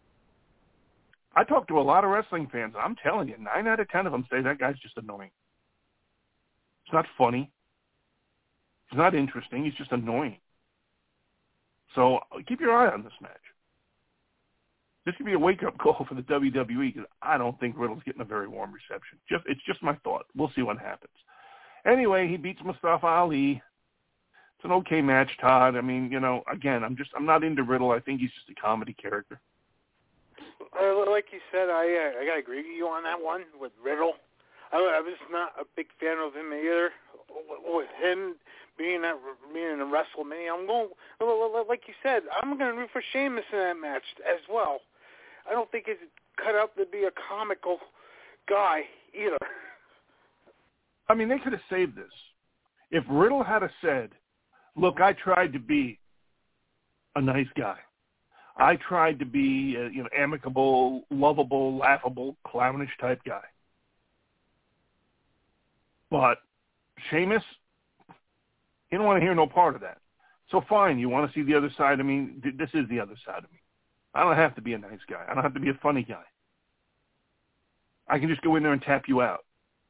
I talk to a lot of wrestling fans. I'm telling you, nine out of ten of them say that guy's just annoying. It's not funny. It's not interesting. He's just annoying. So keep your eye on this match. This could be a wake-up call for the W W E because I don't think Riddle's getting a very warm reception. Just It's just my thought. We'll see what happens. Anyway, he beats Mustafa Ali. It's an okay match, Todd. I mean, you know, again, I'm just I'm not into Riddle. I think he's just a comedy character. Uh, like you said, I uh, I gotta agree with you on that one with Riddle. I, I was not a big fan of him either. With him being at being in WrestleMania, I'm going like you said. I'm going to root for Sheamus in that match as well. I don't think he's cut out to be a comical guy either. I mean, they could have saved this if Riddle had said, "Look, I tried to be a nice guy. I tried to be, a, you know, amicable, lovable, laughable, clownish type guy." But Sheamus, he don't want to hear no part of that. So fine, you want to see the other side of me? This is the other side of me. I don't have to be a nice guy. I don't have to be a funny guy. I can just go in there and tap you out.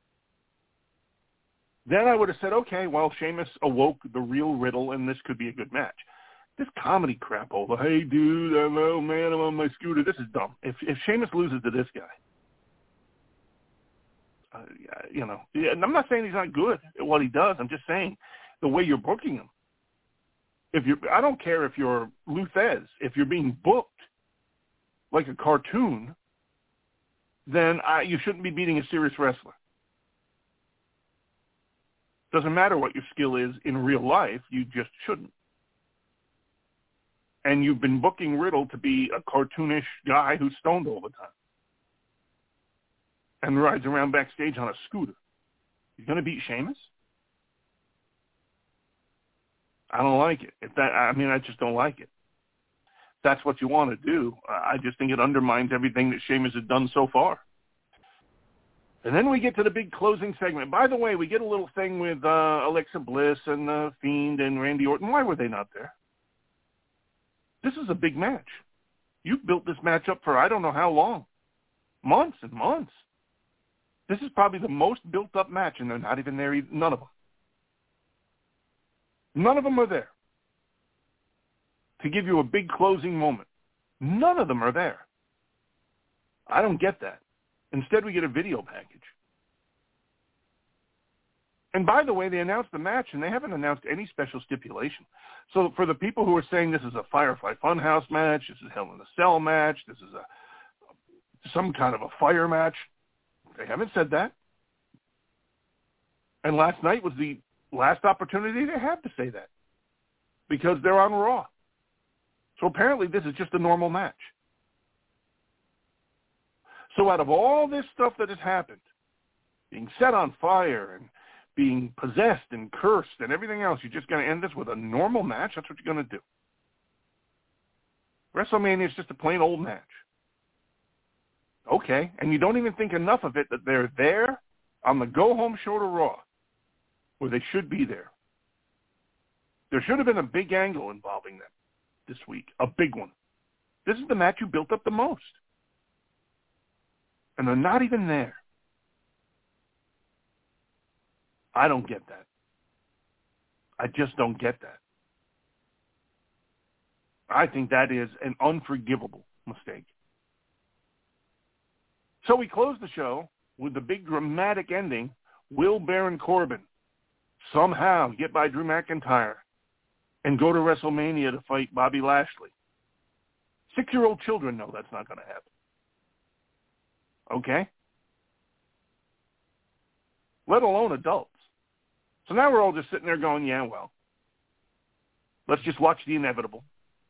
Then I would have said, okay, well, Sheamus awoke the real Riddle, and this could be a good match. This comedy crap over, hey, dude, I'm, oh, man, I'm on my scooter. This is dumb. If, if Sheamus loses to this guy, Uh, you know, and I'm not saying he's not good at what he does. I'm just saying the way you're booking him. If you, I don't care if you're Lou Thesz. If you're being booked like a cartoon, then I, you shouldn't be beating a serious wrestler. Doesn't matter what your skill is in real life. You just shouldn't. And you've been booking Riddle to be a cartoonish guy who's stoned all the time and rides around backstage on a scooter. He's going to beat Sheamus? I don't like it. If that, I mean, I just don't like it. If that's what you want to do, I just think it undermines everything that Sheamus has done so far. And then we get to the big closing segment. By the way, we get a little thing with uh, Alexa Bliss and uh, Fiend and Randy Orton. Why were they not there? This is a big match. You've built this match up for I don't know how long. Months and months. This is probably the most built-up match, and they're not even there. Either. None of them. None of them are there to give you a big closing moment. None of them are there. I don't get that. Instead, we get a video package. And by the way, they announced the match, and they haven't announced any special stipulation. So for the people who are saying this is a Firefly Funhouse match, this is Hell in a Cell match, this is a some kind of a fire match, they haven't said that. And last night was the last opportunity they had to say that because they're on Raw. So apparently this is just a normal match. So out of all this stuff that has happened, being set on fire and being possessed and cursed and everything else, you're just going to end this with a normal match? That's what you're going to do. WrestleMania is just a plain old match. Okay, and you don't even think enough of it that they're there on the go-home show to Raw, where they should be there. There should have been a big angle involving them this week, a big one. This is the match you built up the most. And they're not even there. I don't get that. I just don't get that. I think that is an unforgivable mistake. So we close the show with the big dramatic ending. Will Baron Corbin somehow get by Drew McIntyre and go to WrestleMania to fight Bobby Lashley? Six-year-old children know that's not going to happen. Okay? Let alone adults. So now we're all just sitting there going, yeah, well, let's just watch the inevitable.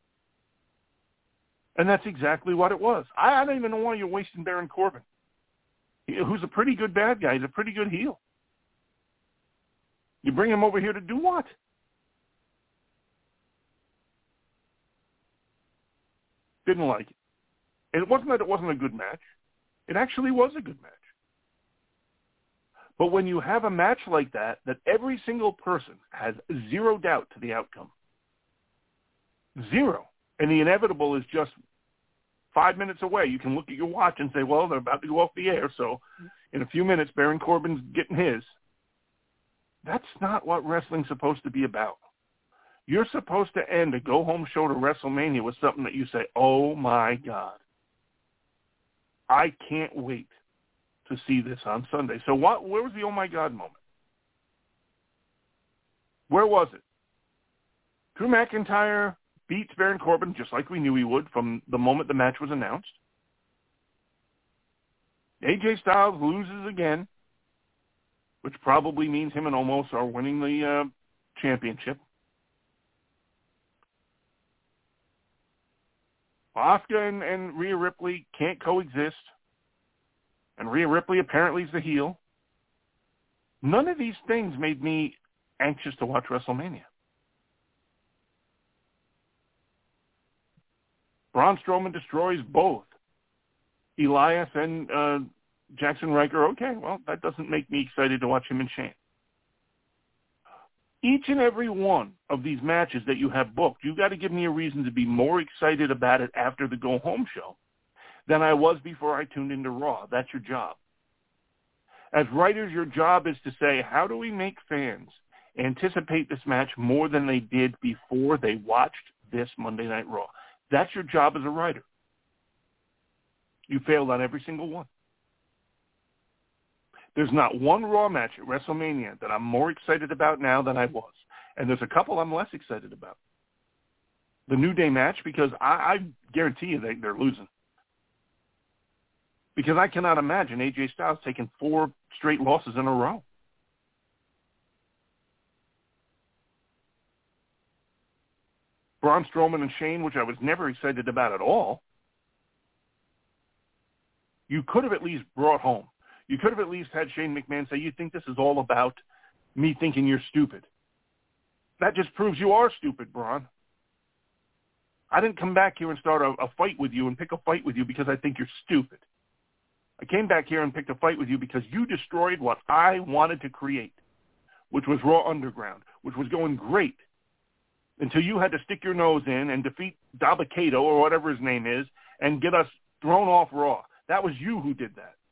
And that's exactly what it was. I, I don't even know why you're wasting Baron Corbin, he, who's a pretty good bad guy. He's a pretty good heel. You bring him over here to do what? Didn't like it. And it wasn't that it wasn't a good match. It actually was a good match. But when you have a match like that, that every single person has zero doubt to the outcome, zero, and the inevitable is just five minutes away. You can look at your watch and say, well, they're about to go off the air, so in a few minutes, Baron Corbin's getting his. That's not what wrestling's supposed to be about. You're supposed to end a go-home show to WrestleMania with something that you say, oh, my God, I can't wait to see this on Sunday. So what? Where was the oh, my God moment? Where was it? Drew McIntyre beats Baron Corbin just like we knew he would from the moment the match was announced. A J Styles loses again, which probably means him and Omos are winning the uh, championship. Asuka and, and Rhea Ripley can't coexist, and Rhea Ripley apparently is the heel. None of these things made me anxious to watch WrestleMania. Braun Strowman destroys both Elias and uh, Jackson Riker. Okay, well, that doesn't make me excited to watch him and Shane. Each and every one of these matches that you have booked, you got to give me a reason to be more excited about it after the go-home show than I was before I tuned into Raw. That's your job. As writers, your job is to say, how do we make fans anticipate this match more than they did before they watched this Monday Night Raw? That's your job as a writer. You failed on every single one. There's not one Raw match at WrestleMania that I'm more excited about now than I was. And there's a couple I'm less excited about. The New Day match, because I, I guarantee you they, they're losing. Because I cannot imagine A J Styles taking four straight losses in a row. Braun Strowman and Shane, which I was never excited about at all, you could have at least brought home. You could have at least had Shane McMahon say, you think this is all about me thinking you're stupid. That just proves you are stupid, Braun. I didn't come back here and start a, a fight with you and pick a fight with you because I think you're stupid. I came back here and picked a fight with you because you destroyed what I wanted to create, which was Raw Underground, which was going great until you had to stick your nose in and defeat Dabba-Kato or whatever his name is and get us thrown off Raw. That was you who did that.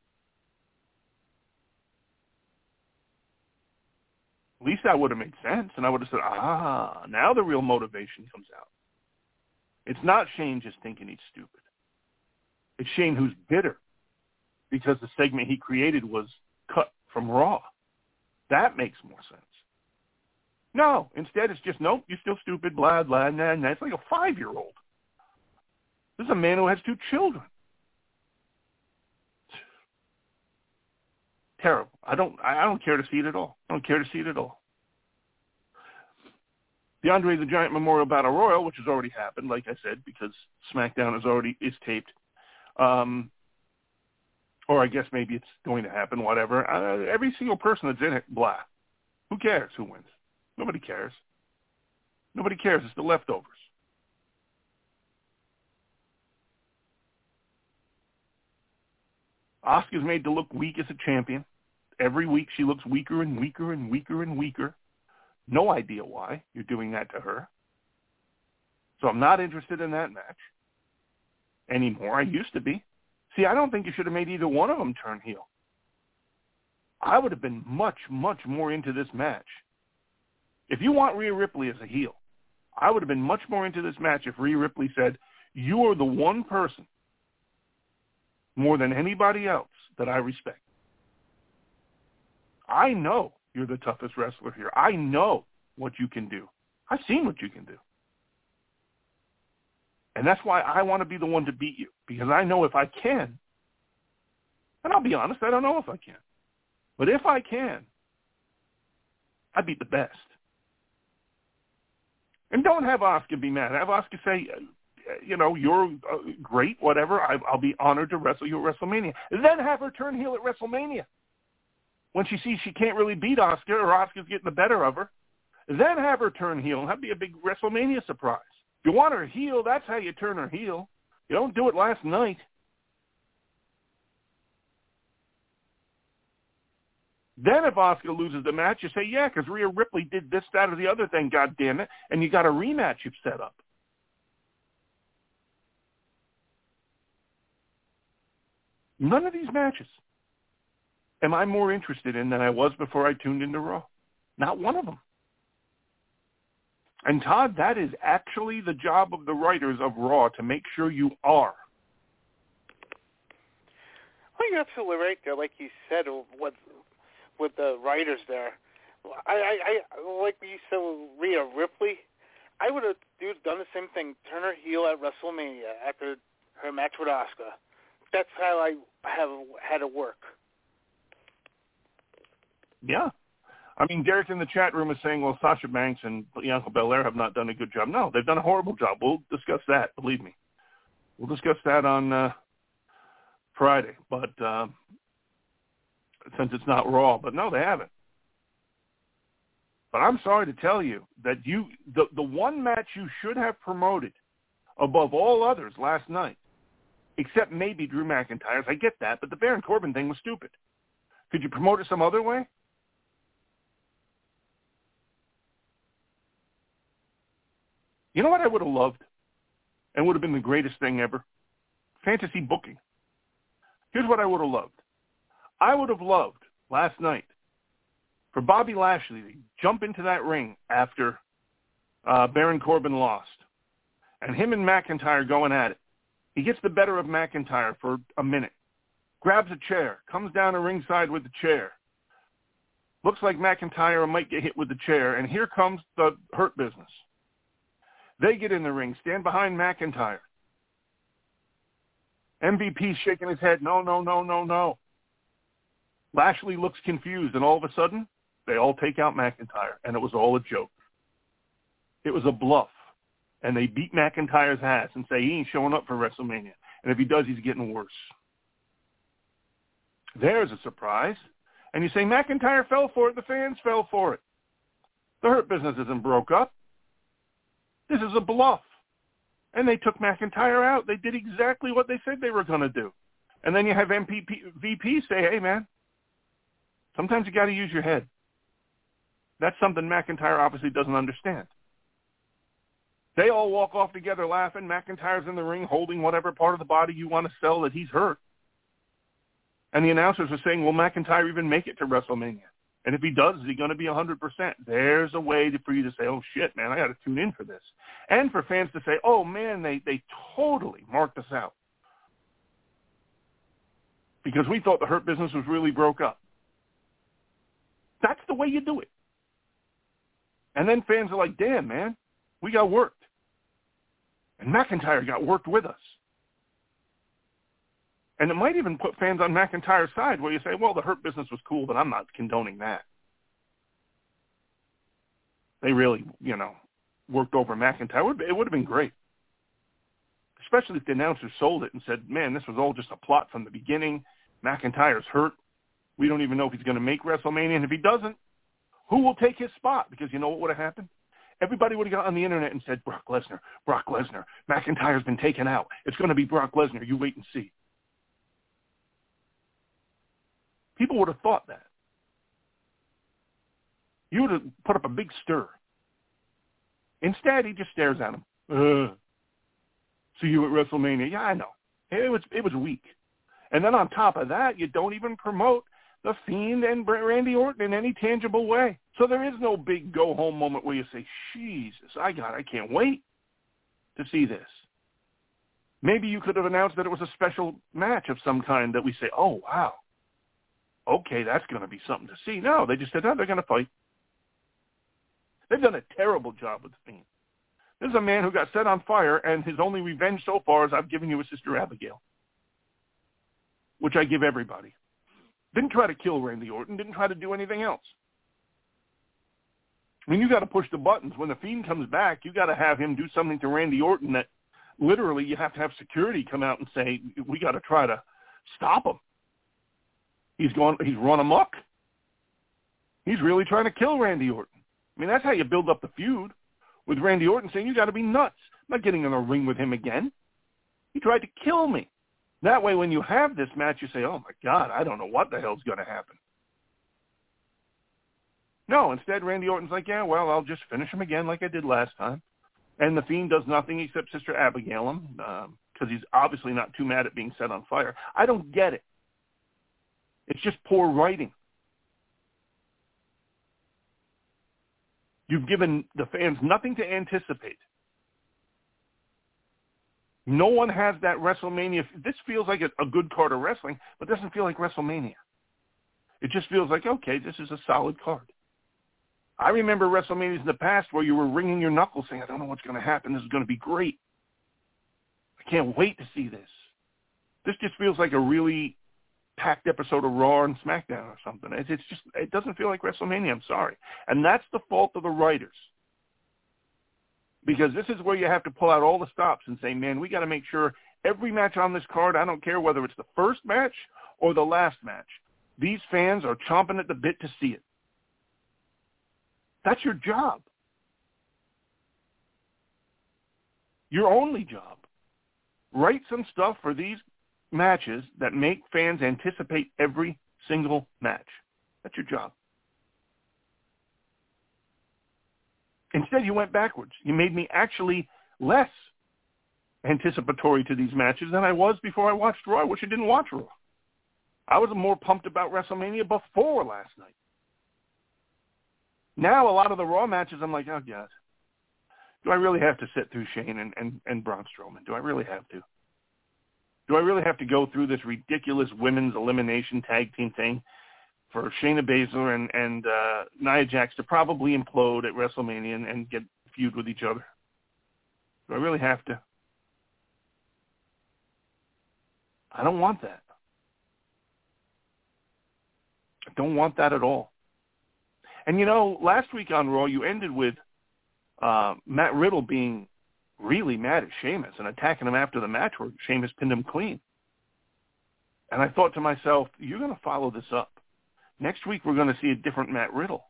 At least that would have made sense, and I would have said, ah, now the real motivation comes out. It's not Shane just thinking he's stupid. It's Shane who's bitter because the segment he created was cut from Raw. That makes more sense. No, instead it's just, nope, you're still stupid, blah, blah, nah, nah. It's like a five-year-old. This is a man who has two children. Terrible. I don't I don't care to see it at all. I don't care to see it at all. The Andre the Giant Memorial Battle Royal, which has already happened, like I said, because SmackDown is already is taped. Um, or I guess maybe it's going to happen, whatever. Uh, every single person that's in it, blah. Who cares who wins? Nobody cares. Nobody cares. It's the leftovers. Asuka's made to look weak as a champion. Every week she looks weaker and weaker and weaker and weaker. No idea why you're doing that to her. So I'm not interested in that match anymore. I used to be. See, I don't think you should have made either one of them turn heel. I would have been much, much more into this match. If you want Rhea Ripley as a heel, I would have been much more into this match if Rhea Ripley said, you are the one person more than anybody else that I respect. I know you're the toughest wrestler here. I know what you can do. I've seen what you can do. And that's why I want to be the one to beat you, because I know if I can, and I'll be honest, I don't know if I can, but if I can, I beat the best. And don't have Asuka be mad. Have Asuka say, you know, you're uh, great, whatever. I, I'll be honored to wrestle you at WrestleMania. Then have her turn heel at WrestleMania. when she sees she can't really beat Asuka or Asuka's getting the better of her. Then have her turn heel, and that'd be a big WrestleMania surprise. If you want her heel, that's how you turn her heel. You don't do it last night. Then if Asuka loses the match, you say, yeah, because Rhea Ripley did this, that, or the other thing, God damn it, and you got a rematch you've set up. None of these matches am I more interested in than I was before I tuned into Raw. Not one of them. And Todd, that is actually the job of the writers of Raw, to make sure you are. Well, you're absolutely right there. Like you said, with, with the writers there. I, I, I like you said with Rhea Ripley, I would have done the same thing, turn her heel at WrestleMania after her match with Asuka. That's how I have had it work. Yeah. I mean, Derek in the chat room is saying, well, Sasha Banks and Bianca Belair have not done a good job. No, they've done a horrible job. We'll discuss that, believe me. We'll discuss that on uh, Friday, but uh, since it's not Raw. But no, they haven't. But I'm sorry to tell you that you the, the one match you should have promoted above all others last night, except maybe Drew McIntyre's, I get that, but the Baron Corbin thing was stupid. Could you promote it some other way? You know what I would have loved and would have been the greatest thing ever? Fantasy booking. Here's what I would have loved. I would have loved last night for Bobby Lashley to jump into that ring after uh, Baron Corbin lost, and him and McIntyre going at it. He gets the better of McIntyre for a minute, grabs a chair, comes down to ringside with the chair. Looks like McIntyre might get hit with the chair, and here comes the Hurt Business. They get in the ring, stand behind McIntyre. M V P's shaking his head, no, no, no, no, no. Lashley looks confused, and all of a sudden, they all take out McIntyre, and it was all a joke. It was a bluff, and they beat McIntyre's ass and say he ain't showing up for WrestleMania, and if he does, he's getting worse. There's a surprise. And you say McIntyre fell for it, the fans fell for it. The Hurt Business isn't broke up. This is a bluff. And they took McIntyre out. They did exactly what they said they were going to do. And then you have M V P say, hey, man, sometimes you got to use your head. That's something McIntyre obviously doesn't understand. They all walk off together laughing. McIntyre's in the ring holding whatever part of the body you want to sell that he's hurt. And the announcers are saying, will McIntyre even make it to WrestleMania? And if he does, is he going to be one hundred percent? There's a way to, for you to say, oh, shit, man, I got to tune in for this. And for fans to say, oh, man, they, they totally marked us out. Because we thought the Hurt Business was really broke up. That's the way you do it. And then fans are like, damn, man, we got worked. And McIntyre got worked with us. And it might even put fans on McIntyre's side where you say, well, the Hurt Business was cool, but I'm not condoning that. They really, you know, worked over McIntyre. It would have been great. Especially if the announcers sold it and said, man, this was all just a plot from the beginning. McIntyre's hurt. We don't even know if he's going to make WrestleMania. And if he doesn't, who will take his spot? Because you know what would have happened? Everybody would have got on the internet and said, Brock Lesnar, Brock Lesnar. McIntyre's been taken out. It's going to be Brock Lesnar. You wait and see. People would have thought that. You would have put up a big stir. Instead, he just stares at him. Uh, see you at WrestleMania. Yeah, I know. It was it was weak. And then on top of that, you don't even promote The Fiend and Randy Orton in any tangible way. So there is no big go-home moment where you say, Jesus, I got, I can't wait to see this. Maybe you could have announced that it was a special match of some kind that we say, oh, wow. Okay, that's going to be something to see. No, they just said, oh, they're going to fight. They've done a terrible job with The Fiend. This is a man who got set on fire, and his only revenge so far is I've given you a sister Abigail, which I give everybody. Didn't try to kill Randy Orton, didn't try to do anything else. I mean, you got to push the buttons. When The Fiend comes back, you got to have him do something to Randy Orton that literally you have to have security come out and say, we got to try to stop him. He's gone. He's run amok. He's really trying to kill Randy Orton. I mean, that's how you build up the feud, with Randy Orton saying, you got to be nuts. I'm not getting in a ring with him again. He tried to kill me. That way, when you have this match, you say, oh, my God, I don't know what the hell's going to happen. No, instead, Randy Orton's like, yeah, well, I'll just finish him again like I did last time. And The Fiend does nothing except Sister Abigail him, because um, he's obviously not too mad at being set on fire. I don't get it. It's just poor writing. You've given the fans nothing to anticipate. No one has that WrestleMania. This feels like a, a good card of wrestling, but doesn't feel like WrestleMania. It just feels like, okay, this is a solid card. I remember WrestleManias in the past where you were wringing your knuckles saying, I don't know what's going to happen. This is going to be great. I can't wait to see this. This just feels like a really packed episode of Raw and SmackDown or something. It's, it's just, it doesn't feel like WrestleMania. I'm sorry. And that's the fault of the writers. Because this is where you have to pull out all the stops and say, man, we got to make sure every match on this card, I don't care whether it's the first match or the last match, these fans are chomping at the bit to see it. That's your job. Your only job. Write some stuff for these matches that make fans anticipate every single match. That's your job. Instead, you went backwards. You made me actually less anticipatory to these matches than I was before I watched Raw, which I didn't watch Raw. I was more pumped about WrestleMania before last night. Now, a lot of the Raw matches, I'm like, oh, God, do I really have to sit through Shane and, and, and Braun Strowman? Do I really have to? Do I really have to go through this ridiculous women's elimination tag team thing for Shayna Baszler and, and uh, Nia Jax to probably implode at WrestleMania and, and get feud with each other? Do I really have to? I don't want that. I don't want that at all. And, you know, last week on Raw, you ended with uh, Matt Riddle being really mad at Sheamus and attacking him after the match where Sheamus pinned him clean. And I thought to myself, you're going to follow this up. Next week, we're going to see a different Matt Riddle.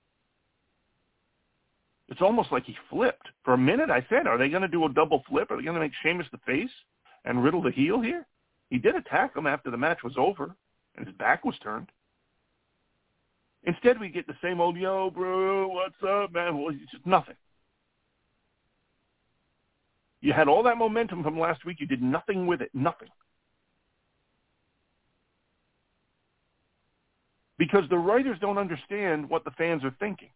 It's almost like he flipped. For a minute, I said, are they going to do a double flip? Are they going to make Sheamus the face and Riddle the heel here? He did attack him after the match was over and his back was turned. Instead, we get the same old, yo, bro, what's up, man? Well, it's just nothing. You had all that momentum from last week. You did nothing with it, nothing. Because the writers don't understand what the fans are thinking.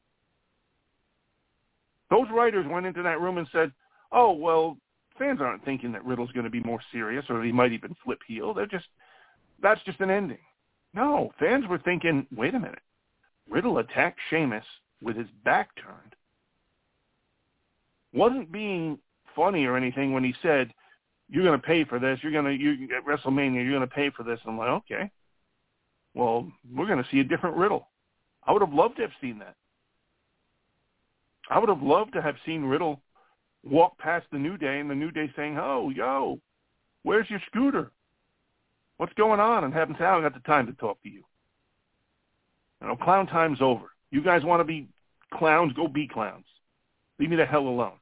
Those writers went into that room and said, oh, well, fans aren't thinking that Riddle's going to be more serious or he might even flip heel. They're just, that's just an ending. No, fans were thinking, wait a minute. Riddle attacked Sheamus with his back turned. Wasn't being funny or anything when he said, you're going to pay for this. You're going to, you at WrestleMania, you're going to pay for this. I'm like, okay. Well, we're going to see a different Riddle. I would have loved to have seen that. I would have loved to have seen Riddle walk past the New Day and the New Day saying, oh, yo, where's your scooter? What's going on? And have him say, I don't got the time to talk to you. You know, clown time's over. You guys want to be clowns, go be clowns. Leave me the hell alone.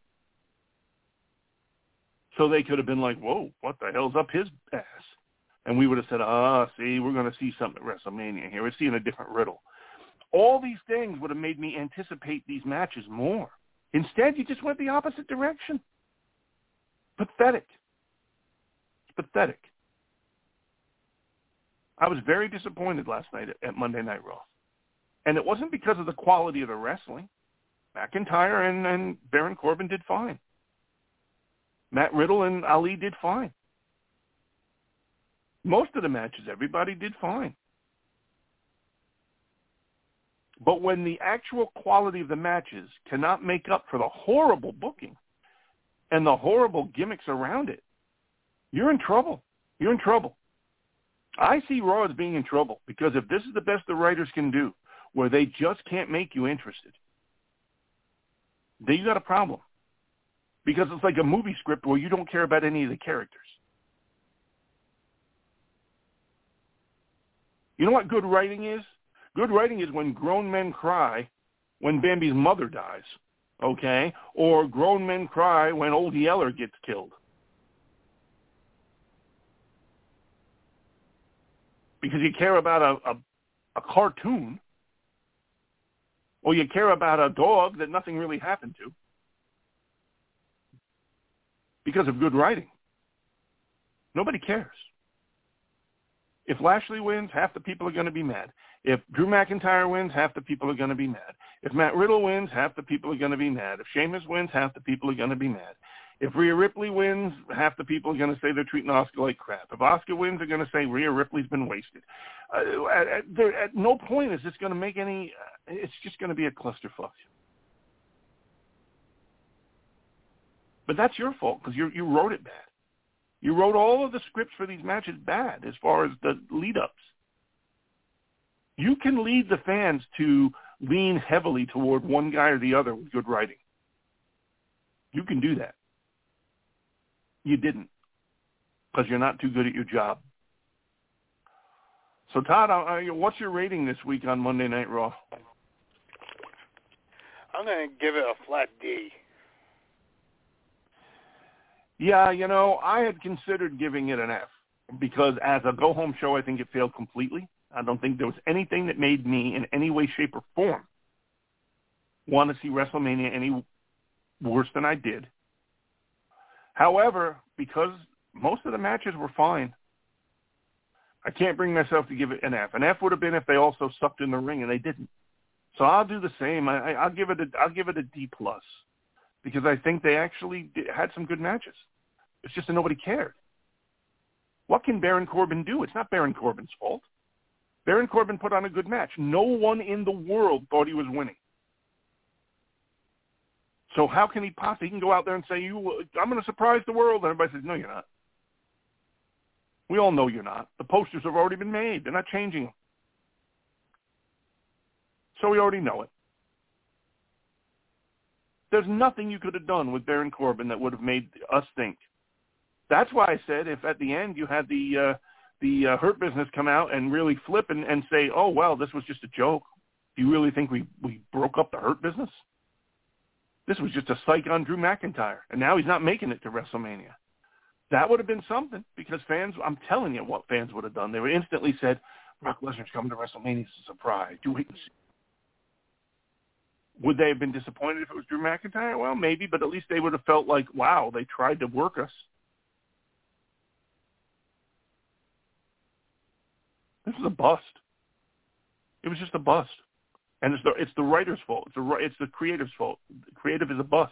So they could have been like, whoa, what the hell's up his ass? And we would have said, ah, see, we're going to see something at WrestleMania here. We're seeing a different Riddle. All these things would have made me anticipate these matches more. Instead, you just went the opposite direction. Pathetic. It's pathetic. I was very disappointed last night at, at Monday Night Raw. And it wasn't because of the quality of the wrestling. McIntyre and, and Baron Corbin did fine. Matt Riddle and Ali did fine. Most of the matches, everybody did fine. But when the actual quality of the matches cannot make up for the horrible booking and the horrible gimmicks around it, you're in trouble. You're in trouble. I see Raw as being in trouble because if this is the best the writers can do, where they just can't make you interested, then you got a problem. Because it's like a movie script where you don't care about any of the characters. You know what good writing is? Good writing is when grown men cry when Bambi's mother dies, okay? Or grown men cry when Old Yeller gets killed. Because you care about a, a, a cartoon, or you care about a dog that nothing really happened to, because of good writing. Nobody cares. If Lashley wins, half the people are going to be mad. If Drew McIntyre wins, half the people are going to be mad. If Matt Riddle wins, half the people are going to be mad. If Sheamus wins, half the people are going to be mad. If Rhea Ripley wins, half the people are going to say they're treating Asuka like crap. If Asuka wins, they're going to say Rhea Ripley's been wasted. Uh, at, at, there, at no point is this going to make any uh, – it's just going to be a clusterfuck. But that's your fault because you you wrote it bad. You wrote all of the scripts for these matches bad as far as the lead-ups. You can lead the fans to lean heavily toward one guy or the other with good writing. You can do that. You didn't because you're not too good at your job. So, Todd, uh, what's your rating this week on Monday Night Raw? I'm going to give it a flat D. Yeah, you know, I had considered giving it an F because as a go-home show, I think it failed completely. I don't think there was anything that made me in any way, shape, or form want to see WrestleMania any worse than I did. However, because most of the matches were fine, I can't bring myself to give it an F. An F would have been if they also sucked in the ring, and they didn't. So I'll do the same. I, I'll give it a I'll give it a D plus because I think they actually did, had some good matches. It's just that nobody cared. What can Baron Corbin do? It's not Baron Corbin's fault. Baron Corbin put on a good match. No one in the world thought he was winning. So how can he possibly? He can go out there and say, "You, I'm going to surprise the world," and everybody says, "No, you're not." We all know you're not. The posters have already been made. They're not changing them. So we already know it. There's nothing you could have done with Baron Corbin that would have made us think. That's why I said if at the end you had the uh, the uh, Hurt Business come out and really flip and, and say, "Oh, well, this was just a joke. Do you really think we, we broke up the Hurt Business? This was just a psych on Drew McIntyre, and now he's not making it to WrestleMania." That would have been something because fans, I'm telling you what fans would have done. They would instantly said, "Brock Lesnar's coming to WrestleMania. It's a surprise. Do wait and see." Would they have been disappointed if it was Drew McIntyre? Well, maybe, but at least they would have felt like, wow, they tried to work us. This is a bust. It was just a bust. And it's the, it's the writer's fault. It's the, it's the creator's fault. The creative is a bust.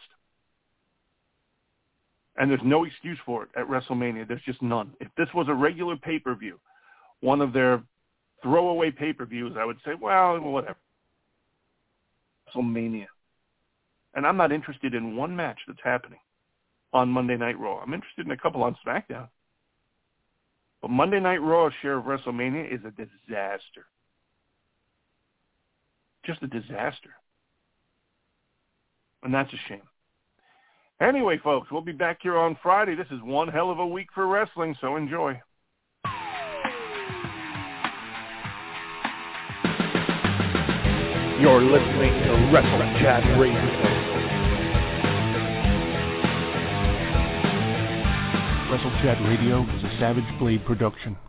And there's no excuse for it at WrestleMania. There's just none. If this was a regular pay-per-view, one of their throwaway pay-per-views, I would say, well, whatever. WrestleMania. And I'm not interested in one match that's happening on Monday Night Raw. I'm interested in a couple on SmackDown. But Monday Night Raw's share of WrestleMania is a disaster. Just a disaster. And that's a shame. Anyway, folks, we'll be back here on Friday. This is one hell of a week for wrestling, so enjoy. You're listening to Wrestle Chat Radio. Wrestle Chat Radio is a Savage Blade production.